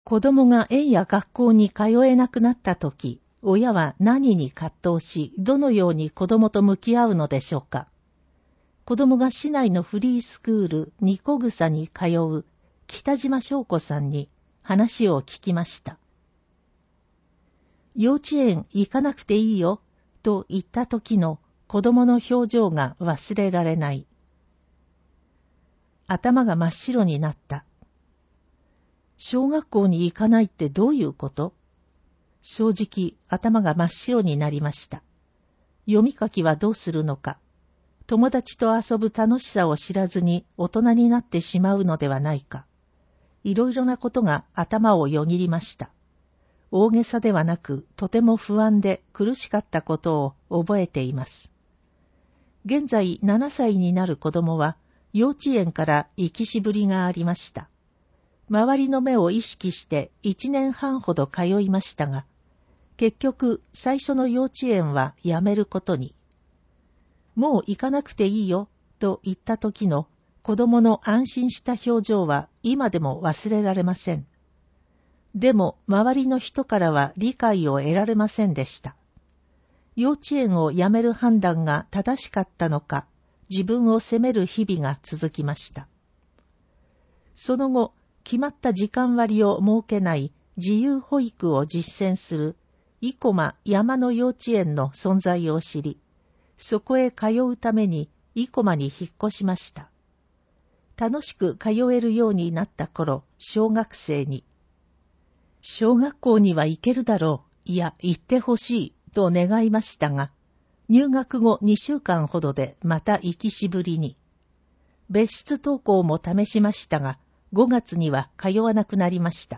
子供が園や学校に通えなくなったとき、親は何に葛藤し、どのように子供と向き合うのでしょうか。子供が市内のフリースクールニコグサに通う北島翔子さんに話を聞きました。幼稚園行かなくていいよと言った時の子供の表情が忘れられない。頭が真っ白になった。小学校に行かないってどういうこと？正直頭が真っ白になりました。読み書きはどうするのか。友達と遊ぶ楽しさを知らずに大人になってしまうのではないか。いろいろなことが頭をよぎりました。大げさではなく、とても不安で苦しかったことを覚えています。現在7歳になる子供は、幼稚園から行きしぶりがありました。周りの目を意識して1年半ほど通いましたが、結局最初の幼稚園はやめることに。もう行かなくていいよと言った時の子供の安心した表情は今でも忘れられません。でも周りの人からは理解を得られませんでした。幼稚園を辞める判断が正しかったのか、自分を責める日々が続きました。その後、決まった時間割を設けない自由保育を実践する生駒山の幼稚園の存在を知り、そこへ通うために生駒に引っ越しました。楽しく通えるようになった頃、小学生に、小学校には行けるだろう、いや行ってほしいと願いましたが、入学後2週間ほどでまた行きしぶりに。別室登校も試しましたが、5月には通わなくなりました。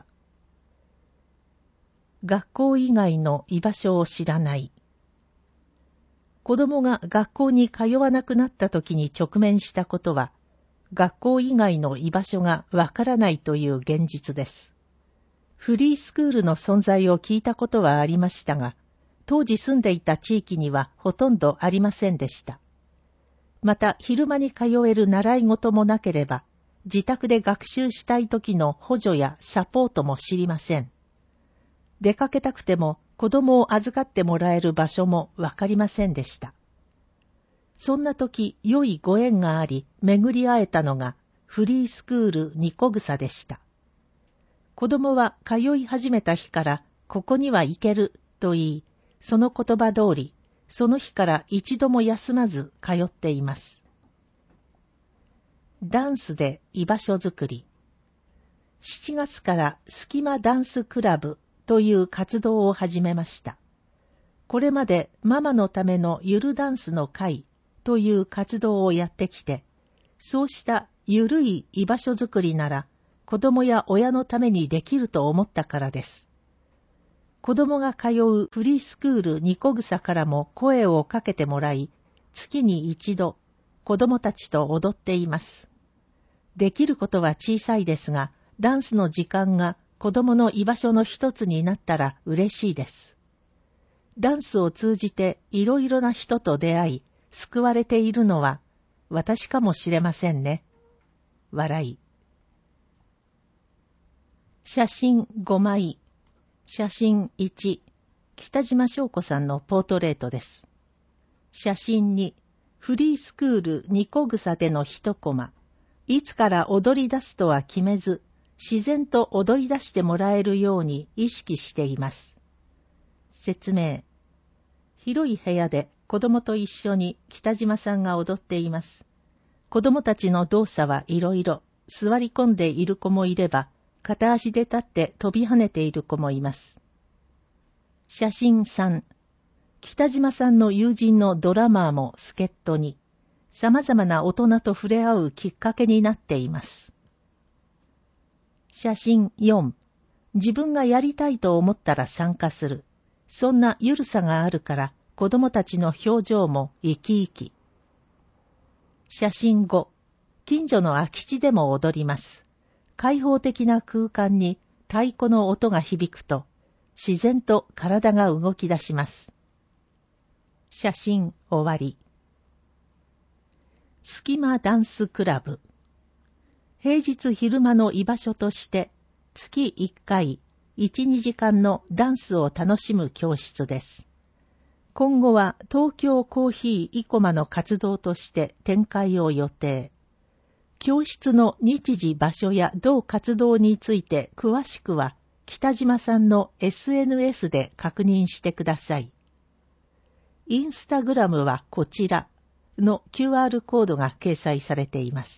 学校以外の居場所を知らない。子供が学校に通わなくなった時に直面したことは、学校以外の居場所がわからないという現実です。フリースクールの存在を聞いたことはありましたが、当時住んでいた地域にはほとんどありませんでした。また昼間に通える習い事もなければ、自宅で学習したい時の補助やサポートも知りません。出かけたくても子供を預かってもらえる場所もわかりませんでした。そんな時、良いご縁があり、巡り会えたのがフリースクールニコグサでした。子供は通い始めた日から、ここには行けると言い、その言葉通り、その日から一度も休まず通っています。ダンスで居場所づくり。7月からスキマダンスクラブという活動を始めました。これまでママのためのゆるダンスの会という活動をやってきて、そうしたゆるい居場所づくりなら子供や親のためにできると思ったからです。子供が通うフリースクールニコグサからも声をかけてもらい、月に一度子供たちと踊っています。できることは小さいですが、ダンスの時間が子供の居場所の一つになったら嬉しいです。ダンスを通じていろいろな人と出会い、救われているのは私かもしれませんね。笑い。写真5枚。写真1、北島翔子さんのポートレートです。写真2、フリースクールニコグサでの一コマ。いつから踊り出すとは決めず、自然と踊り出してもらえるように意識しています。説明。広い部屋で子供と一緒に北島さんが踊っています。子供たちの動作はいろいろ、座り込んでいる子もいれば、片足で立って飛び跳ねている子もいます。写真3、北島さんの友人のドラマーも助っ人に、様々な大人と触れ合うきっかけになっています。写真4、自分がやりたいと思ったら参加する。そんなゆるさがあるから子供たちの表情も生き生き。写真5、近所の空き地でも踊ります。開放的な空間に太鼓の音が響くと、自然と体が動き出します。写真終わり。スキマダンスクラブ。平日昼間の居場所として、 月1回、1、2時間のダンスを楽しむ教室です。今後は東京コーヒーイコマの活動として展開を予定。教室の日時場所や同活動について詳しくは北島さんの SNS で確認してください。インスタグラムはこちらの QR コードが掲載されています。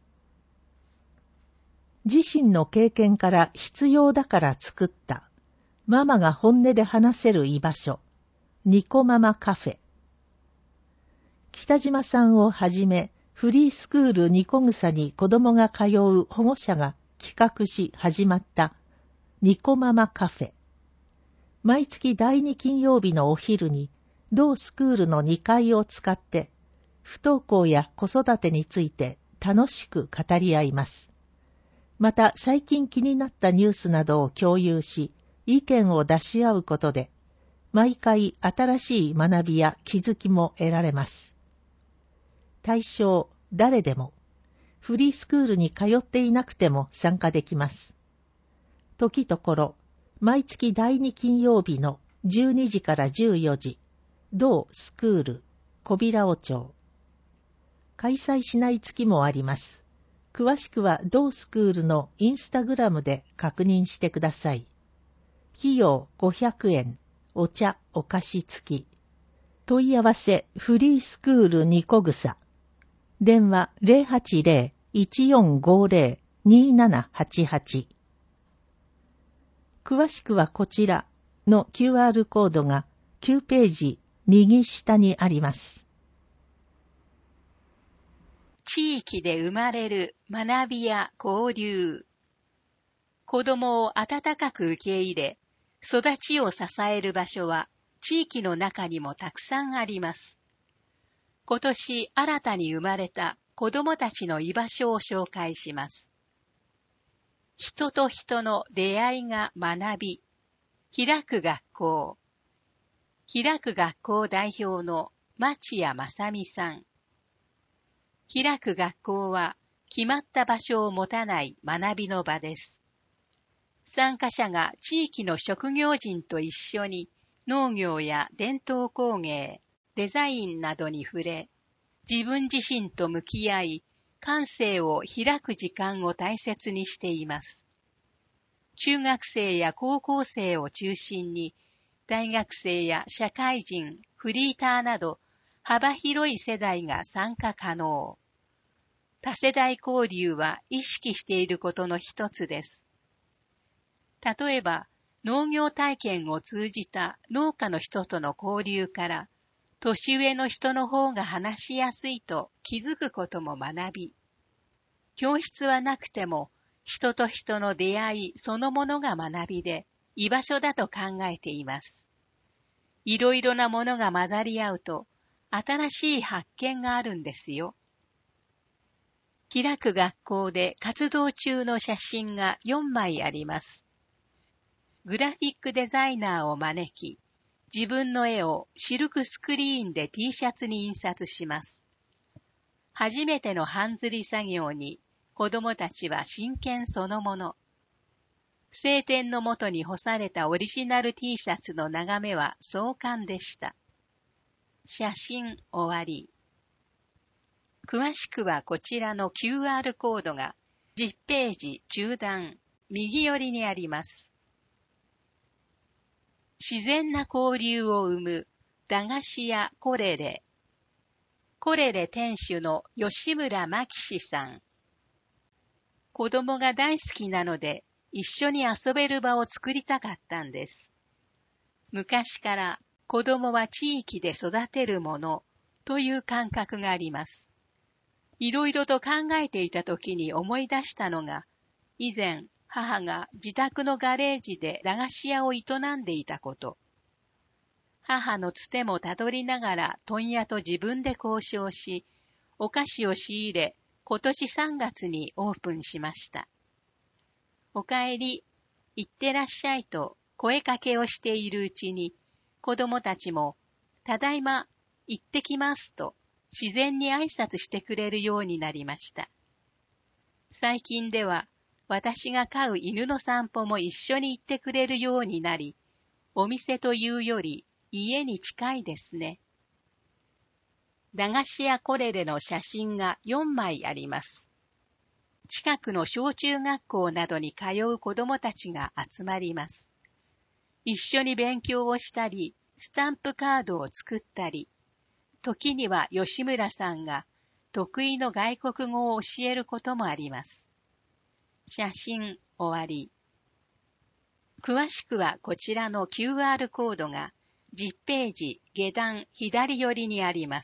自身の経験から必要だから作ったママが本音で話せる居場所。ニコママカフェ。北島さんをはじめ、フリースクールニコグサに子供が通う保護者が企画し始まったニコママカフェ。毎月第2金曜日のお昼に、同スクールの2階を使って、不登校や子育てについて楽しく語り合います。また最近気になったニュースなどを共有し、意見を出し合うことで、毎回新しい学びや気づきも得られます。対象、誰でも、フリースクールに通っていなくても参加できます。時ところ、毎月第2金曜日の12時から14時、同スクール、小平尾町。開催しない月もあります。詳しくは同スクールのインスタグラムで確認してください。費用500円。お茶、お菓子付き。問い合わせ、フリースクールニコグサ。電話 080-1450-2788。詳しくはこちらの QR コードが9ページ右下にあります。 地域で生まれる学びや交流。子供を温かく受け入れ、育ちを支える場所は地域の中にもたくさんあります。今年新たに生まれた子供たちの居場所を紹介します。人と人の出会いが学び、開く学校。開く学校代表の町谷正美さん。開く学校は決まった場所を持たない学びの場です。参加者が地域の職業人と一緒に農業や伝統工芸、デザインなどに触れ、自分自身と向き合い、感性を開く時間を大切にしています。中学生や高校生を中心に、大学生や社会人、フリーターなど幅広い世代が参加可能。多世代交流は意識していることの一つです。例えば、農業体験を通じた農家の人との交流から、年上の人の方が話しやすいと気づくことも学び、教室はなくても人と人の出会いそのものが学びで居場所だと考えています。いろいろなものが混ざり合うと新しい発見があるんですよ。開く学校で活動中の写真が4枚あります。グラフィックデザイナーを招き、自分の絵をシルクスクリーンで T シャツに印刷します。初めての版刷り作業に子供たちは真剣そのもの。晴天の下に干されたオリジナル T シャツの眺めは壮観でした。写真終わり。詳しくはこちらの QR コードが10ページ中段右寄りにあります。自然な交流を生む駄菓子屋コレレ。コレレ店主の吉村真紀氏さん。子供が大好きなので一緒に遊べる場を作りたかったんです。昔から子供は地域で育てるものという感覚があります。いろいろと考えていた時に思い出したのが、以前母が自宅のガレージで駄菓子屋を営んでいたこと。母のつてもたどりながら問屋と自分で交渉し、お菓子を仕入れ、今年3月にオープンしました。おかえり、いってらっしゃいと声かけをしているうちに、子供たちも、ただいま、行ってきますと自然に挨拶してくれるようになりました。最近では、 私が飼う犬の散歩も一緒に行ってくれるようになり、お店というより家に近いですね。駄菓子屋コレレの写真が4枚あります。近くの小中学校などに通う子供たちが集まります。一緒に勉強をしたり、スタンプカードを作ったり、時には吉村さんが得意の外国語を教えることもあります。写真終わり。詳しくはこちらの QR コードが10ページ下段左寄りにあります。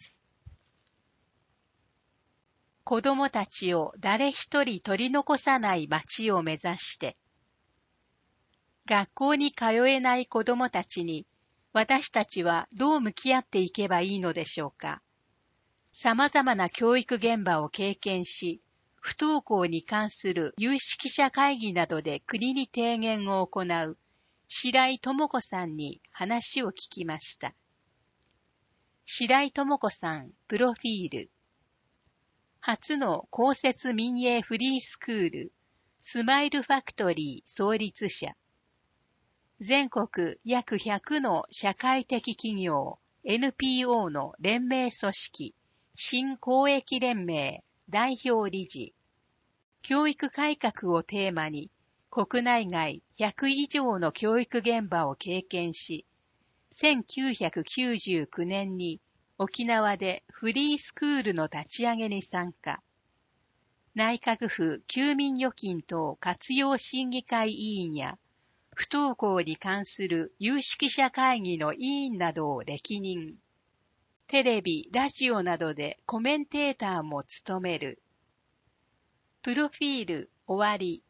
子供たちを誰一人取り残さない街を目指して、学校に通えない子供たちに私たちはどう向き合っていけばいいのでしょうか。様々な教育現場を経験し、不登校に関する有識者会議などで国に提言を行う白井智子さんに話を聞きました。白井智子さん、プロフィール。初の公設民営フリースクール、スマイルファクトリー創立者。全国約100の社会的企業 NPO の連盟組織、新公益連盟代表理事。教育改革をテーマに、国内外100以上の教育現場を経験し、1999年に沖縄でフリースクールの立ち上げに参加。内閣府休眠預金等活用審議会委員や、不登校に関する有識者会議の委員などを歴任。テレビ、ラジオなどでコメンテーターも務める。プロフィール終わり。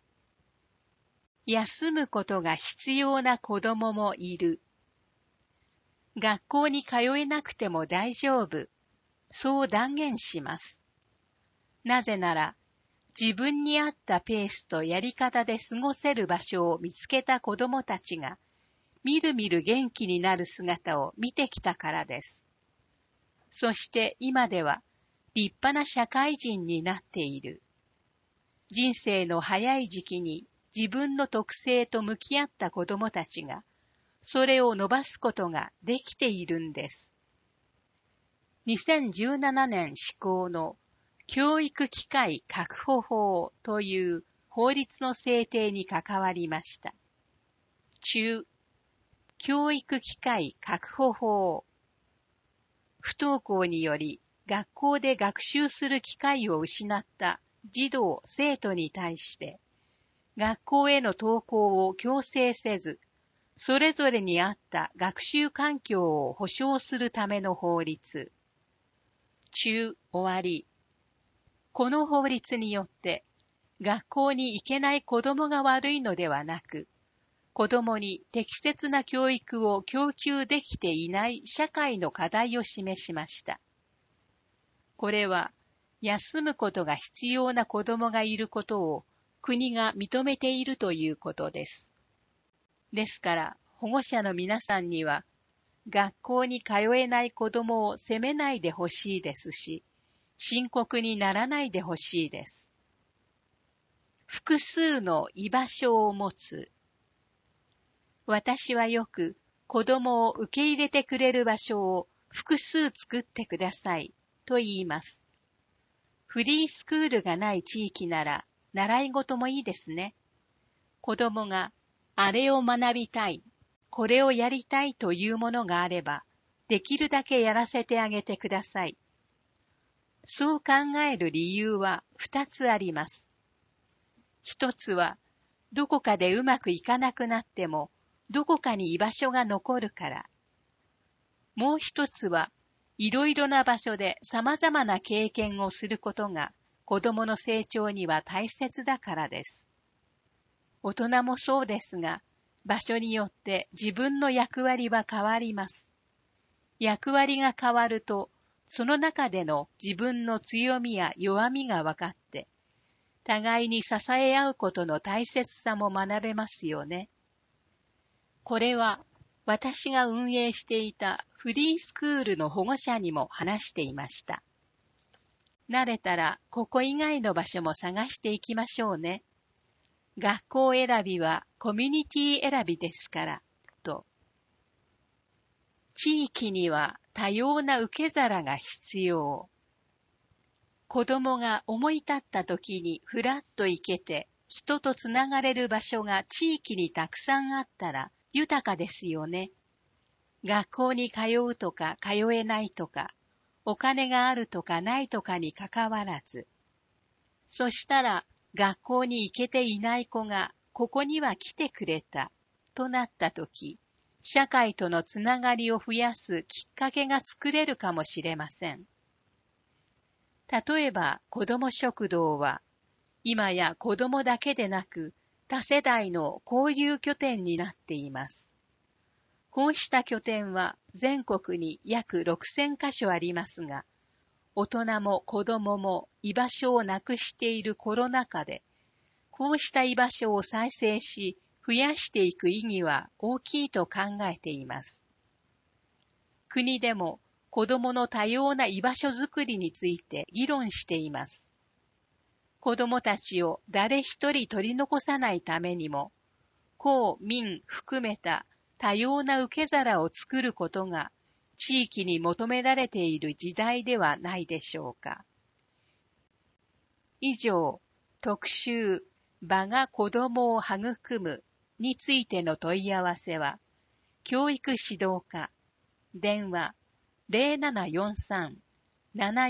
休むことが必要な子供もいる。学校に通えなくても大丈夫。そう断言します。なぜなら、自分に合ったペースとやり方で過ごせる場所を見つけた子供たちが、みるみる元気になる姿を見てきたからです。そして今では立派な社会人になっている。人生の早い時期に自分の特性と向き合った子供たちが、それを伸ばすことができているんです。2017年施行の教育機会確保法という法律の制定に関わりました。中、教育機会確保法。不登校により学校で学習する機会を失った児童・生徒に対して、学校への登校を強制せず、それぞれに合った学習環境を保障するための法律。中終わり。この法律によって、学校に行けない子供が悪いのではなく、子供に適切な教育を供給できていない社会の課題を示しました。これは、休むことが必要な子供がいることを国が認めているということです。ですから、保護者の皆さんには、学校に通えない子供を責めないでほしいですし、深刻にならないでほしいです。複数の居場所を持つ。私はよく子供を受け入れてくれる場所を複数作ってくださいと言います。フリースクールがない地域なら習い事もいいですね。子供があれを学びたい、これをやりたいというものがあれば、できるだけやらせてあげてください。そう考える理由は2つあります。1つは、どこかでうまくいかなくなっても、どこかに居場所が残るから。もう1つは、いろいろな場所で様々な経験をすることが子供の成長には大切だからです。大人もそうですが、場所によって自分の役割は変わります。役割が変わると、その中での自分の強みや弱みが分かって、互いに支え合うことの大切さも学べますよね。これは私が運営していたフリースクールの保護者にも話していました。慣れたらここ以外の場所も探していきましょうね。 学校選びはコミュニティ選びですから、と。地域には多様な受け皿が必要。子供が思い立った時にふらっと行けて、人とつながれる場所が地域にたくさんあったら豊かですよね。学校に通うとか通えないとか、お金があるとかないとかにかかわらず。そしたら学校に行けていない子がここには来てくれたとなったとき、社会とのつながりを増やすきっかけが作れるかもしれません。例えば子ども食堂は、今や子どもだけでなく多世代の交流拠点になっています。こうした拠点は全国に約6000カ所ありますが、大人も子供も居場所をなくしているコロナ禍で、こうした居場所を再生し、増やしていく意義は大きいと考えています。国でも子供の多様な居場所づくりについて議論しています。子供たちを誰一人取り残さないためにも、公民含めた多様な受け皿を作ることが地域に求められている時代ではないでしょうか。以上、特集、場が子供を育むについての問い合わせは、教育指導課、電話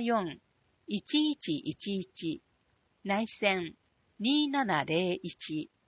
0743-74-1111 内線2701